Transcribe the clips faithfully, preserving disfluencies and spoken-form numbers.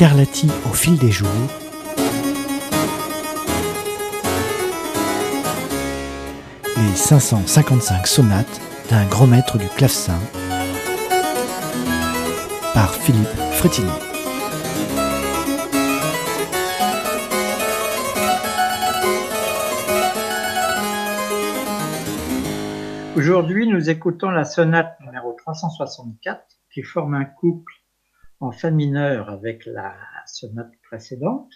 Scarlatti au fil des jours, les cinq cent cinquante-cinq sonates d'un grand maître du clavecin par Philippe Frétinier. Aujourd'hui, nous écoutons la sonate numéro trois cent soixante-quatre qui forme un couple en fa mineur avec la sonate précédente.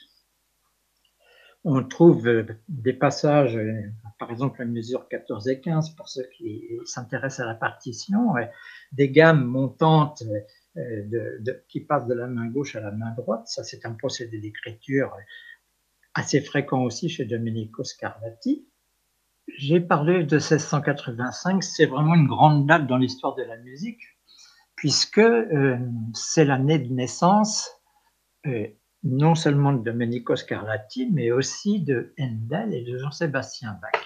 On trouve des passages, par exemple la mesure quatorze et quinze pour ceux qui s'intéressent à la partition, des gammes montantes de, de, qui passent de la main gauche à la main droite. Ça, c'est un procédé d'écriture assez fréquent aussi chez Domenico Scarlatti. J'ai parlé de seize cent quatre-vingt-cinq, c'est vraiment une grande date dans l'histoire de la musique, puisque euh, c'est l'année de naissance euh, non seulement de Domenico Scarlatti, mais aussi de Handel et de Jean-Sébastien Bach.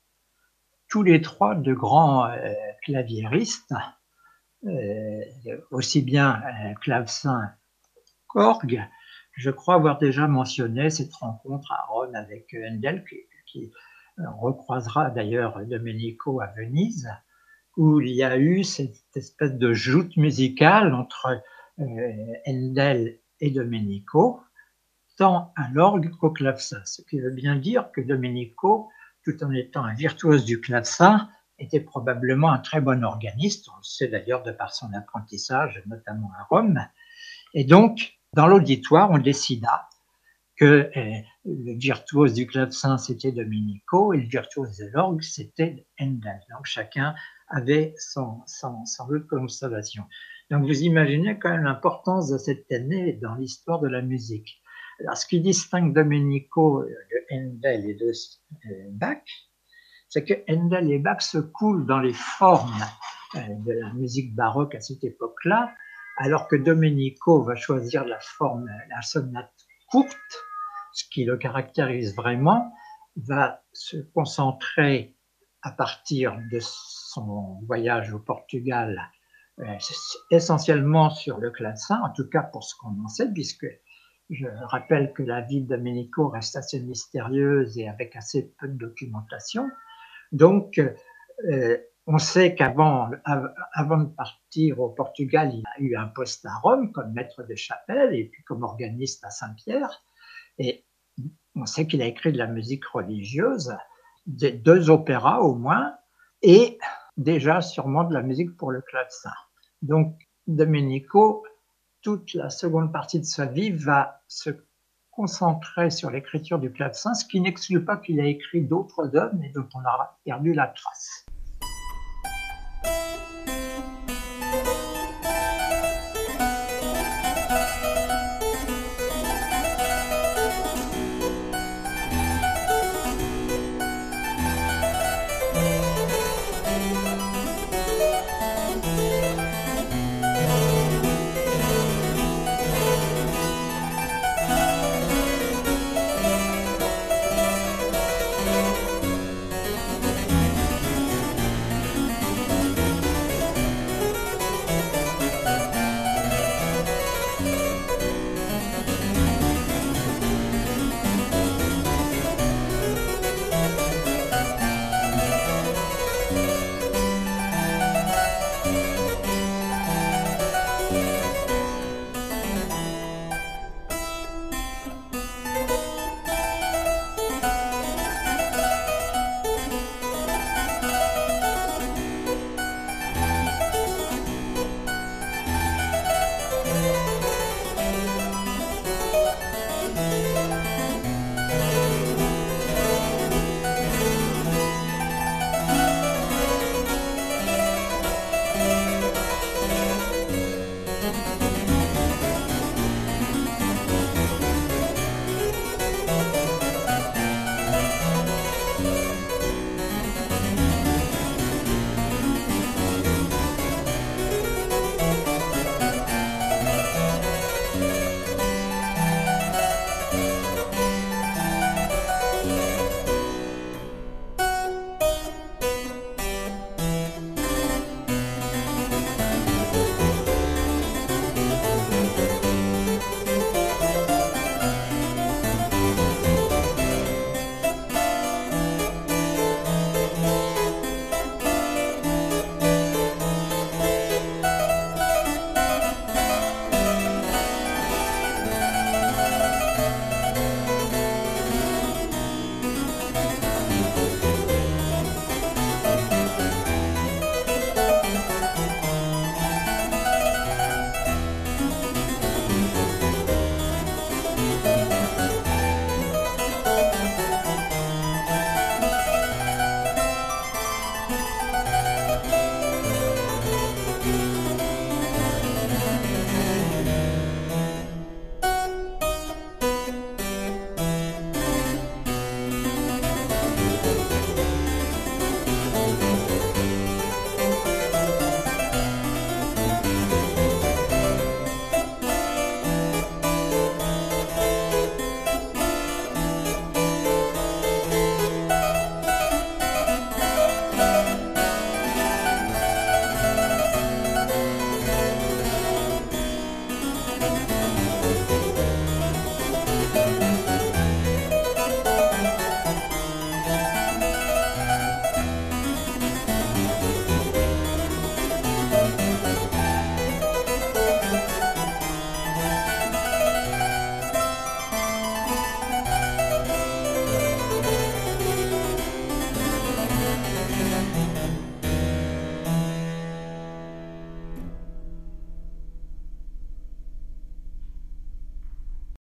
Tous les trois de grands euh, claviéristes, euh, aussi bien euh, clavecin qu'orgue. Je crois avoir déjà mentionné cette rencontre à Rome avec Handel, qui, qui recroisera d'ailleurs Domenico à Venise, où il y a eu cette espèce de joute musicale entre euh, Handel et Domenico, tant à l'orgue qu'au clavecin. Ce qui veut bien dire que Domenico, tout en étant un virtuose du clavecin, était probablement un très bon organiste. On le sait d'ailleurs de par son apprentissage, notamment à Rome. Et donc, dans l'auditoire, on décida que euh, le virtuose du clavecin, c'était Domenico, et le virtuose de l'orgue, c'était Handel. Donc, chacun avait son, son, son lot de consolation. Donc, vous imaginez quand même l'importance de cette année dans l'histoire de la musique. Alors, ce qui distingue Domenico de Handel et de euh, Bach, c'est que Handel et Bach se coulent dans les formes euh, de la musique baroque à cette époque-là, alors que Domenico va choisir la forme, la sonate courte, ce qui le caractérise vraiment, va se concentrer à partir de son voyage au Portugal euh, essentiellement sur le clavecin, en tout cas pour ce qu'on en sait, puisque je rappelle que la vie de Domenico reste assez mystérieuse et avec assez peu de documentation. Donc, euh, on sait qu'avant avant de partir au Portugal, il a eu un poste à Rome comme maître de chapelle et puis comme organiste à Saint-Pierre. Et on sait qu'il a écrit de la musique religieuse, deux opéras au moins, et déjà sûrement de la musique pour le clavecin. Donc, Domenico, toute la seconde partie de sa vie, va se concentrer sur l'écriture du clavecin, ce qui n'exclut pas qu'il ait écrit d'autres œuvres, mais dont on a perdu la trace.